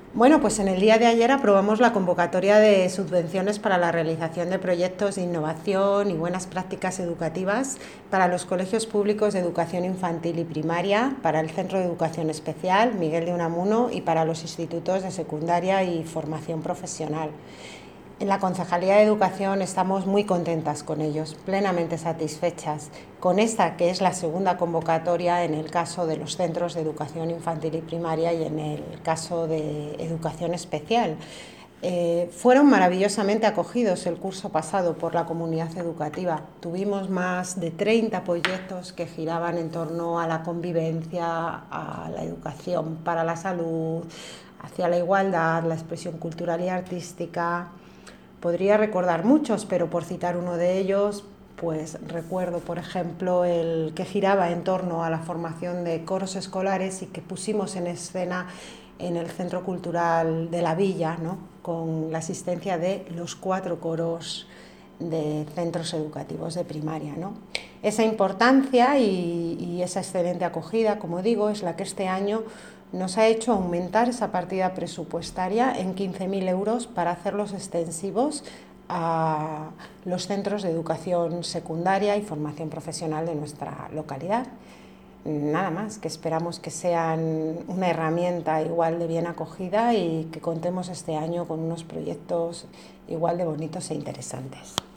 Bueno, pues en el día de ayer aprobamos la convocatoria de subvenciones para la realización de proyectos de innovación y buenas prácticas educativas para los colegios públicos de educación infantil y primaria, para el Centro de Educación Especial Miguel de Unamuno y para los institutos de secundaria y formación profesional. En la Concejalía de Educación estamos muy contentas con ellos, plenamente satisfechas con esta, que es la segunda convocatoria en el caso de los centros de educación infantil y primaria y en el caso de educación especial. Fueron maravillosamente acogidos el curso pasado por la comunidad educativa. Tuvimos más de 30 proyectos que giraban en torno a la convivencia, a la educación para la salud, hacia la igualdad, la expresión cultural y artística. Podría recordar muchos, pero por citar uno de ellos, pues recuerdo, por ejemplo, el que giraba en torno a la formación de coros escolares y que pusimos en escena en el Centro Cultural de la Villa, ¿no?, con la asistencia de los 4 coros de centros educativos de primaria, ¿no? Esa importancia y esa excelente acogida, como digo, es la que este año nos ha hecho aumentar esa partida presupuestaria en 15.000 euros para hacerlos extensivos a los centros de educación secundaria y formación profesional de nuestra localidad. Nada más, que esperamos que sean una herramienta igual de bien acogida y que contemos este año con unos proyectos igual de bonitos e interesantes.